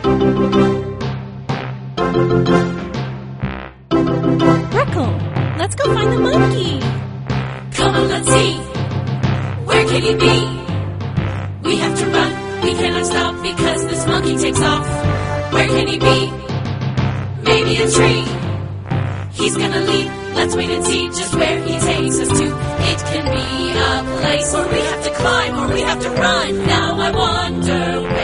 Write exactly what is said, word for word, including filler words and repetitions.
Freckle, let's go find the monkey. Come on, let's see. Where can he be? We have to run. We cannot stop because this monkey takes off. Where can he be? Maybe a tree. He's gonna leap. Let's wait and see just where he takes us to. It can be a place where we have to climb or we have to run. Now I wonder where